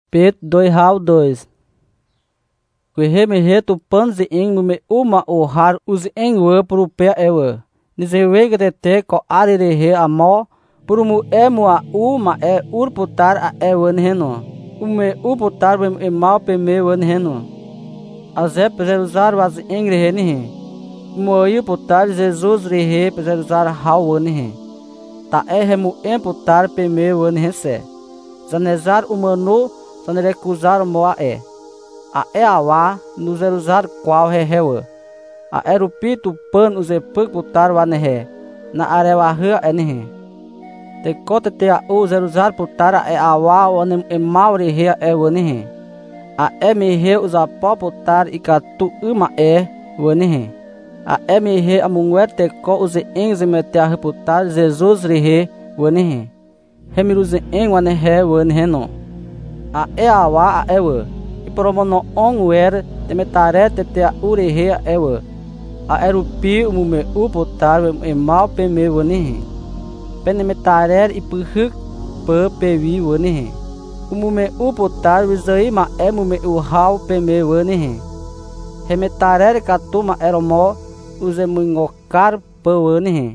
Pedro 2:2. Kuhe tu pan ing mume uma ohar uzi engwe purupea ewe. Nizewege tete ko arirehe amo purumu emua uma urputar a ewen heno. Ume uputar bem emau peme wen heno. Aze peseruzar was engre nihe. Moi putar Jesus rehe peseruzar hau wen he. Ta ehemu emputar peme wen hese. Zanezar umano sanerecusar moa a awa no zeruzar qual rehewa. A erupito pan uzepuk putar wanehe. Na arewa hua enehe. Te kote te a o zeruzar putar a awa wanem emauri hea wanehe. A emehe uzapo putar ikatu uma wanehe. A emehe amunguer te ko uze enze metea putar Jesus rehe wanehe. Hemiruze en wanehe wanehe no. A awa a ewa. Promono onwer temetare tete urehe ewe a erupi umume upotar emal peme wonihe penemetarer ipuhuk pe pevi wonihe umume upotar wizai ma emume uhau peme wonihe hemetarer katuma eromo uze mungokar pe wonihe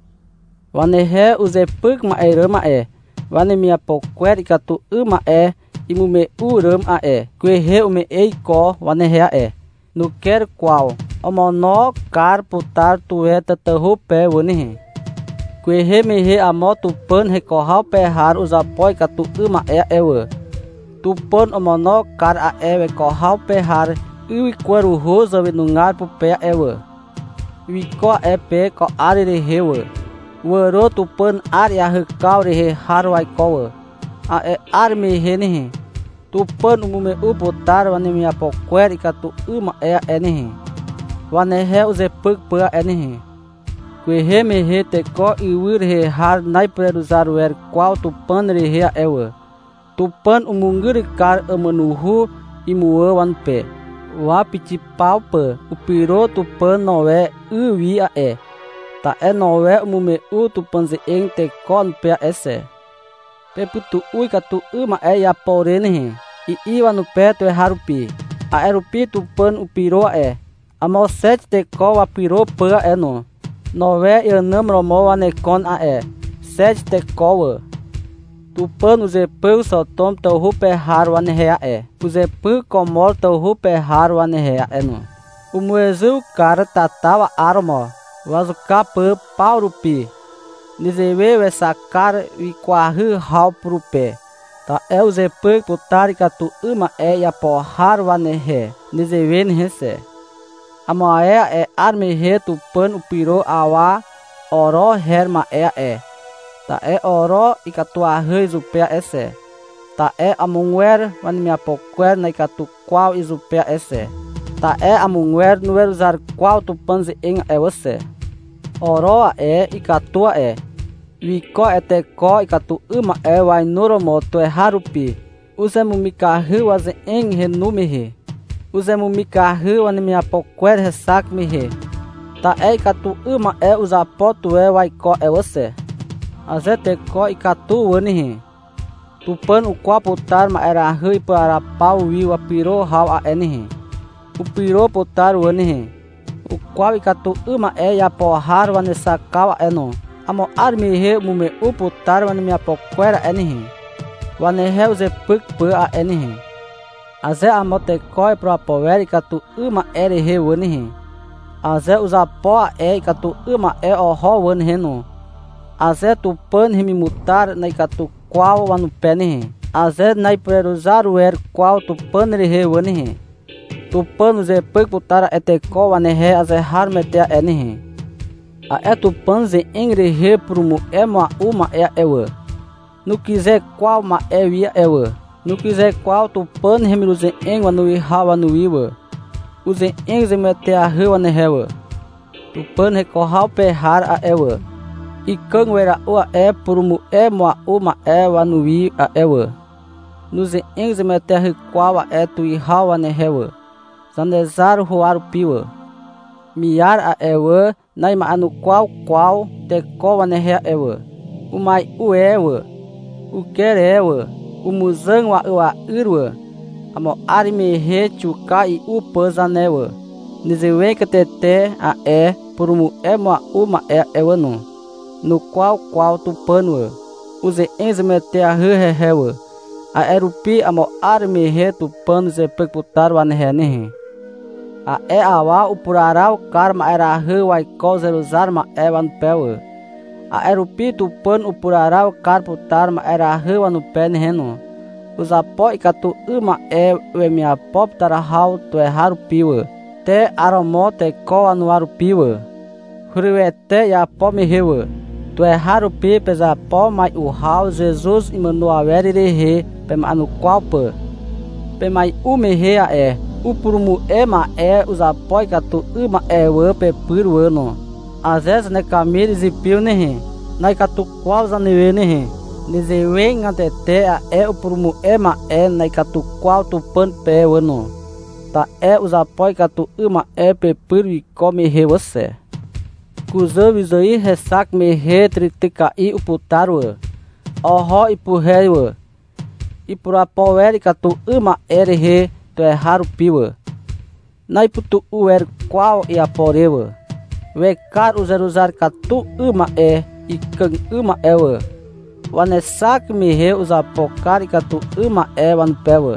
wanehe uze puk ma erama wane mia pokwer ikatu uma imume uram kuehe ume eiko wanehea no quer qual omono car putar tué tatahu pé wonihe kuehe mehe amoto pan recorral perrar os apoi katu uma ewe tu pan omono car ewe corral perrar e quero rosa venungar pu pé ewe wiko pe ko ari rehewe woro tu pan ari ahkau rehe harwai kowe a arme henihe tu pan umume uputar wanemia pokwer ikatu uma enihe wanehe uze puk pa enihe kuehe mehe te ko iwir he har nai preruzar wer qual tu pan rehe ewe tu pan umungir kar amanuhu imua wanpe wa pichi paupe upiro tu pan nowe uwi ta nowe umume tu pan ze eng te kon pe ese peputu ui katu uma ya porene i iwa no peto harupi a erupi tu pan upiro amo set te ko wa piro pa no nove yanam romo ane kon set te ko tu pan uze pu so tom to hu pe har wane he uze pu komor to hu pe har wane he no umuezu cara tatawa armo wazuka pu paurupi nizewe we sakar wi kwahu hau prupe ta uze puk putar katu uma ya pohar wanehe nizewe nhese ama arme he tu pan upiro awa oro herma ta oro ikatu ahe zupea ese ta amungwer wan mia pokwer na ikatu kwau izupea ese ta amungwer nuwer zar kwau tu panze eng ewese oro ikatu wiko eteko ikatu uma wai nuro moto harupi uzemu mikahu waze eng henumehe uzemu mikahu wan mia pokwer hesak mehe ta ikatu uma uzapoto wai ko ewese azeteko ikatu wonihe tupan ukwa putar ma era hui para pau wi wapiro hau enihe upiro putar wonihe ukwa ikatu uma ya pohar wanesa kawa eno amo arme he mume uputar wan mia pokwera enihe wanehe uze puk pa enihe aze amote koi pro power ikatu uma he wonihe aze uzapo ikatu uma oho wonihe no aze tu pan himi mutar na ikatu qual wanu penihe aze nai preruzar wer qual tu pan rehe wonihe tu pan uze puk putar eteko wanehe aze har metea enihe a tu pan ze engrehe prumu ema uma ewe no quiser qual ma via ewe no quiser qual tu pan hemiruze engwa no hawa no iwa uze engze metea hawa nehewe tu pan recorral perrar ewe ikang wera ua prumu ema uma wanui ewe nuze engze metea qual tu hawa nehewe zanezar huar piwa miar ewe nai ma anu qual te ko wanehe ewe umai ewe uker ewe umuzang wa irwa amo arime he chuka I upa zanewa nizewe ketete a purumu emo uma ewano no qual tupanwa use enzemete a hewa a erupi amo arime he tupano zepek putar wan he a awa upurarau karma era he waiko zeruzar ma wan pewa a erupi tupan upurarau kar putar ma era he wan pen heno usapo ikatu uma wemia pop tarahau tu haru piwa te aromo te ko anuaru piwa huriwete ya pop me hewa tu haru pi pesa po mai uhau Jesus Emmanuel he pe anu qualpa pe mai umehe a upurumu ma usapo ikatu uma we pe purwano às ne camires e pio ne na ikatu qual zanewe ne nizewe ngatete a upurumu ma na ikatu qual tupan pe wano ta usapo ikatu uma pe purwi come he você kuzo vizoi resak me he tritika I uputarwa oho ipurrewa ipurapower ikatu uma he tu haru piwa na iputu qual I aporewa wekar uzar katu uma ikang uma ewa wanesak me he usapokar ikatu uma wan pewa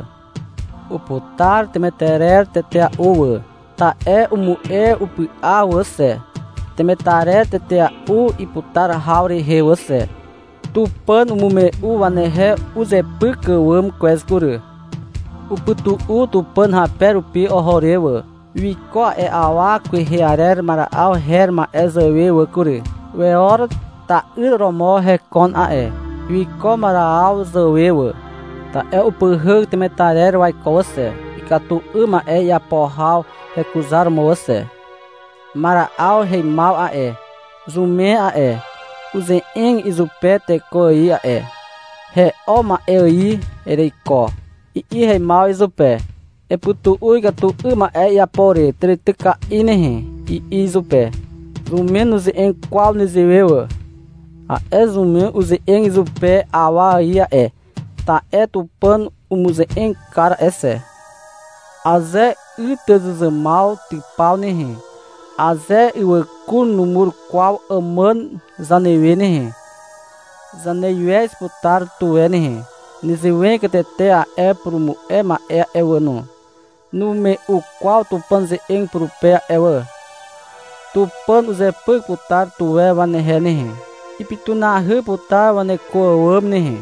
uputar temeterer tetea uwa ta umu upi a você temetare tetea iputar haure he você tupan umume wane he uzepuk wam queskuru uputu tupan haperu pi ohorewa wiko awa que hearer mara ao herma ezewe wakuri weor ta romo he kon wiko mara ao zewe ta upuhug temetarer waikose ikatu uma yapohau recusar moce mara ao he mal zume uze eng izupete koi he oma ereiko I he mal izupe eputu ikatu uma yapore tritika inehe izupe zumenos em qual nizewewa a zume uze eng izupe awa ta tupan umuze em cara esse aze mal tipau nehe aze iwakun numur qual aman zanewe nehe zanewe disputar tuwe nehe nizewe ketete a prumu ma ewano nume o qual tupan ze eng prupe ewa tupan uze puk putar tuwe wanehe nehe ipituna he putar wane koam nehe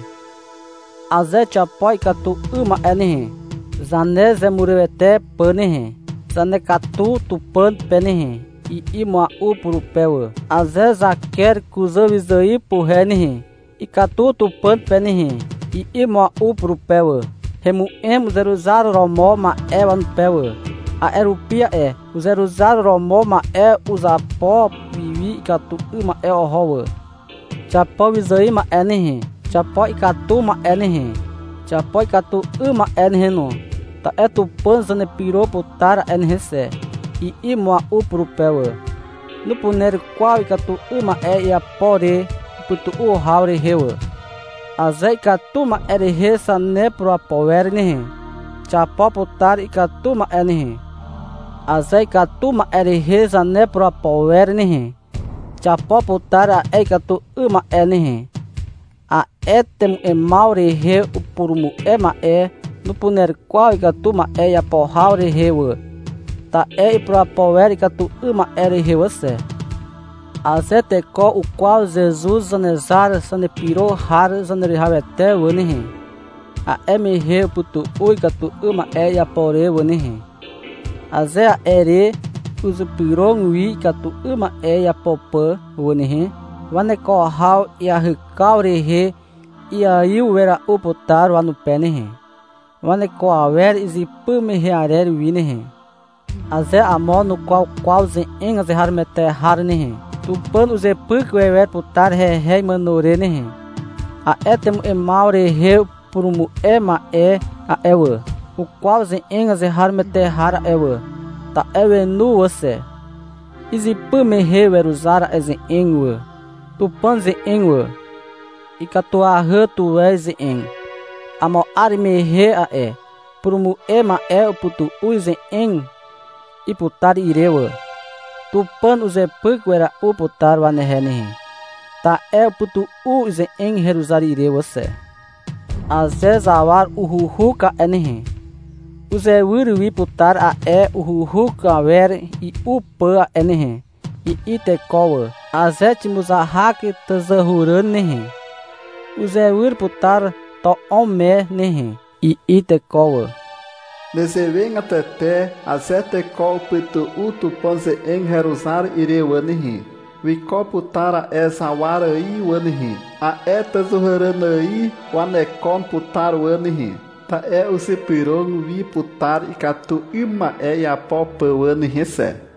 aze chapoi katu uma nehe zane ze murewete panehe zane katu tupan penehe ima prupewa aze zaker kuzavizai puhe nehe ikatu tupan penehe ima prupewa hemu zeruzar romo ma wan pewa a erupia zeruzar romo ma usapo vivi ikatu uma ohowa chapo vizai ma nehe chapo ikatu ma nehe chapo ikatu uma nehe no ta tupan zane piro putar nehe se ima prupewa no puner qual ikatu uma yapore putu haure hewa aze ikatuma he sane pro apower nehe chapo putar ikatuma nehe aze ikatuma he sane pro apower nehe chapo putar ikatu uma nehe a etem maure he upurumu ma no puner qual ikatuma yapohaure hewa ta pro apower ikatu uma he você azete ko o qual Jesus zanezar sanepiro har zanerhavete wanehe a me putu uikatu uma yapore wanehe aze ere uzupirong wi katu uma yapopa wanehe wane ko hau ya hikaure he ia iwera uputar wanu penehe wane ko awer izipume hearer winehe aze amo no qual ze engaze harmete harnehe tupan uze puk wewer putar he manore nehe a etem maure he purumu ma ewa o qual ze engaze harmete har ewa ta ewe nu você izipume he weruzara eze engwa tupan ze engwa ikatua tu eze eng amo arime he a prumu ema uputu uizen eng iputar irewa tupan uze pukwera uputar wanehene ta uputu uizen eng heruzari irewa se aze zawar uhuhuka enehe uze wirwi putar a uhuhuka ver I upa enehe I ite kowa aze timuza haki tazahuran nehe uze wir putar to ome nehe I ite kowa Nesevenga tete azete ko putu utupanze eng heruzar irewanihi Wiko putara zawara I wanihi a tazahuranai wanekon putar wanihi ta usipirong vi putar ikatu ima yapopa wanihi se